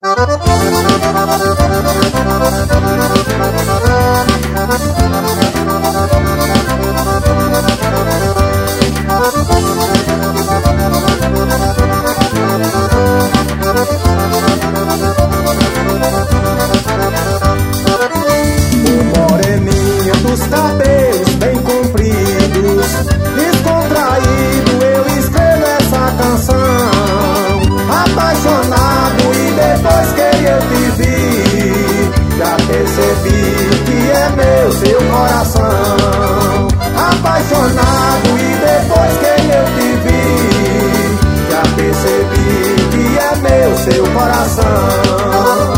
Moreninha dos cabelos bem compridos, descontraído eu escrevo essa canção. Apaixonado e depois que eu te vi, já percebi que é meu seu coração. Apaixonado e depois que eu te vi, já percebi que é meu seu coração.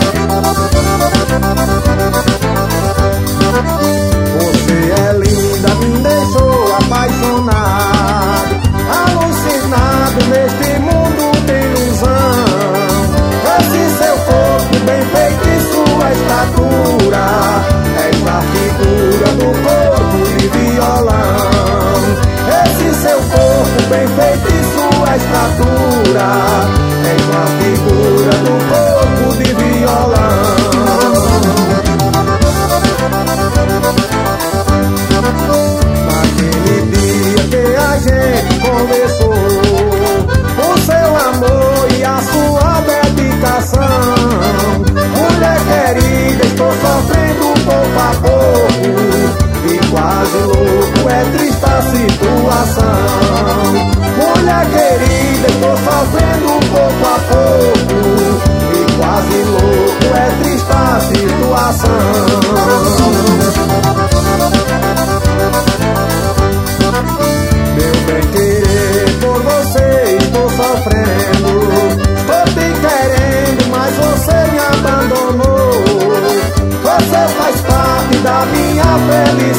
Você é linda, me deixou apaixonado, alucinado neste mundo de ilusão. Esse seu corpo bem feito e sua estatura, és a figura do corpo de violão. Esse seu corpo bem feito e sua estatura, és a figura do corpo de violão. Naquele dia que a gente conversou, o seu amor e a sua dedicação. Mulher querida, estou sofrendo pouco a pouco, e quase louco é triste a situação. Mulher querida, estou sofrendo pouco a pouco, e quase louco é triste a situação. Meu bem querer, por você estou sofrendo. Estou te querendo, mas você me abandonou. Você faz parte da minha felicidade.